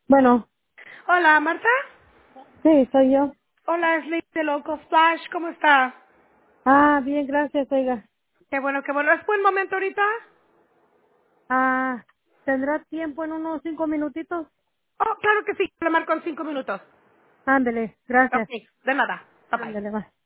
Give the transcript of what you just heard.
Bueno, Hola, Marta. sí, soy yo. Hola, es Lady de Local Flash. ¿Cómo está? Ah, bien, gracias, oiga. Qué bueno, qué bueno. ¿Es buen momento ahorita? Ah, ¿tendrá tiempo en unos 5 minutitos? Oh, claro que sí. Le marco en 5 minutos. Ándele, gracias. Ok, de nada. Bye bye. Ándele, va.